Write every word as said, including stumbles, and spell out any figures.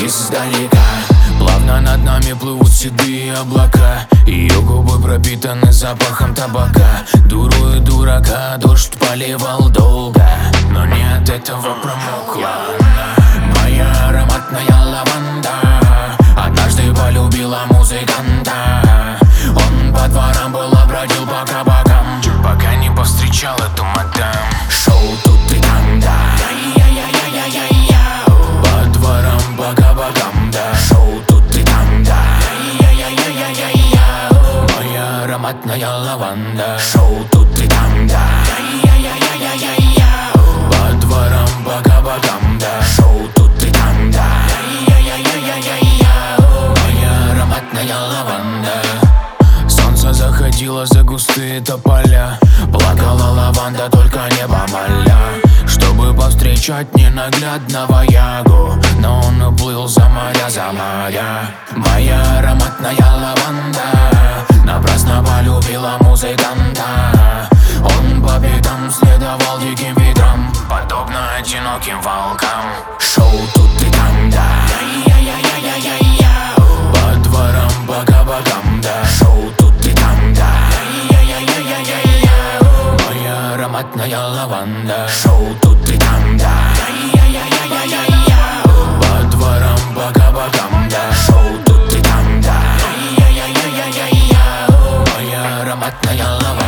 издалека. Плавно над нами плывут седые облака, ее губы пропитаны запахом табака. Дуру и дурака дождь поливал долго, но не от этого промокла она. Моя ароматная лаванда однажды полюбила музыканта. Он по дворам было бродил по кабакам, пока не повстречал эту мадам. Шоу тут и там, да, по дворам, по кабакам, да. Шоу тут и там, да, моя ароматная лаванда. Шоу тут и там, да, по дворам, по кабакам, да. Шоу тут и там, да, моя ароматная лаванда. Солнце заходило за густые тополя, плакала лаванда, только небо моля, чтобы повстречать ненаглядного ягу. Но он уплыл за моря, за моря. Моя ароматная лаванда напрасно полюбила музыканта. Он по пятам следовал диким ветрам, подобно одиноким волкам. Шоу тут и там, да, по дворам, по кабакам, да. Шоу тут и там, да, моя ароматная лаванда. Шоу тут и там, да, по дворам, по кабакам, да. Шоу тут и там, да, моя ароматная лаванда.